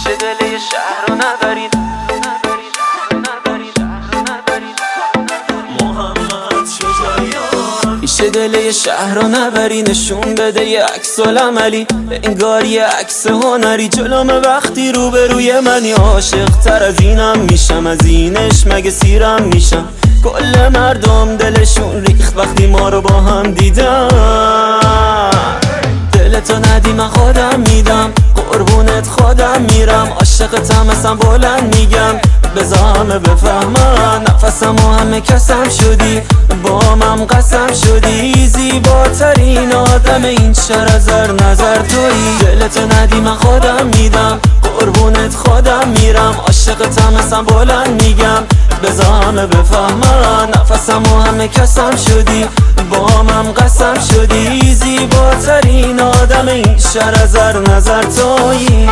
میشه دل یه شهر رو نبرید. محمد شجاعیان میشه دل یه شهر رو نبری، نشون بده یه عکس العملی، انگار یه عکس هنری جلوم وقتی روبروی منی. عاشق تر از اینم میشم، از اینش مگه سیرم میشم. کل مردم دلشون ریخت وقتی ما رو با هم دیدم. دلتو ندی من خودم میدم، قربونت خودم میرم. عاشقتم اصلا بلند میگم، بذار همه بفهمن. نفسم و همه کسم شدی، با من قسم شدی. زیباترین آدم این شهر از هر نظر تویی. دلتو ندی من خودم میدم، قربونت خودم میرم. عاشقتم اصلا بلند میگم، بذار همه بفهمن. نفسم و همه کسم شدی، با من قسم شدی. زیباترین آدم این شهر از هر نظر تویی.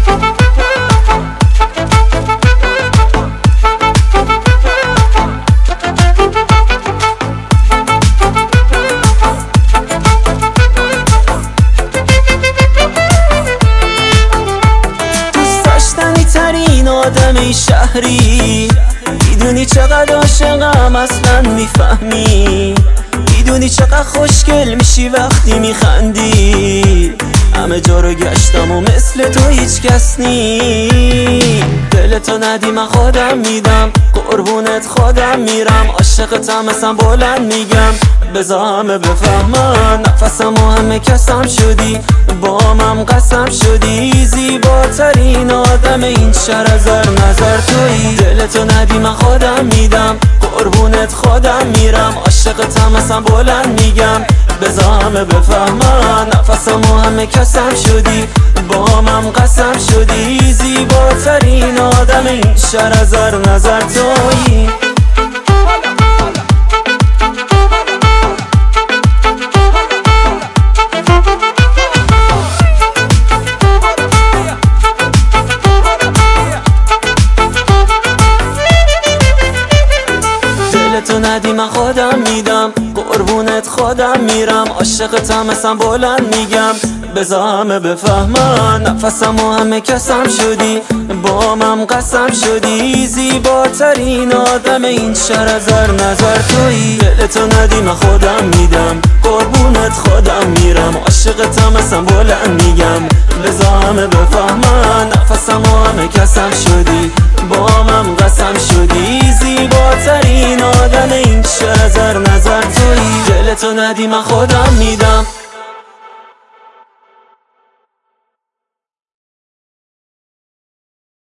دوست داشتنی ترین آدم این شهری، میدونی چقدر عاشقم اصلا میفهمی. میدونی چقدر خوشگل میشی وقتی میخندی. همه جا رو گشتم و مثل تو هیچ کس نی. دلتو ندی من خودم میدم، قربونت خودم میرم. عاشقتم اصلا بلند میگم، بذار همه بفهمن. نفسم و همه کسم شدی، با من قسم شدی. زیباترین آدم این شهر از هر نظر تویی. دلتو ندی من خودم میدم، قربونت خودم میرم. عاشقتم اصلا بلند میگم، بذار همه بفهمن. نفسم و همه کسم شدی، با من قسم شدی. زیباترین آدم این شهر از هر نظر تویی. دلتو ندی من خودم میدم، قربونت خودم میرم. عاشقتم اصلا بلند میگم، بذار همه بفهمن. نفسم و همه کسم شدی، با من قسم شدی. زیباترین آدم این شهر از هر نظر تویی. دلتو ندی من خودم میدم، قربونت خودم میرم. عاشقتم اصلا بلند میگم، بذار همه بفهمن. نفسم و همه کسم شدی، با من قسم شدی. زیباترین آدم این شهر از هر نظر تویی. دلتو ندی من خودم میدم،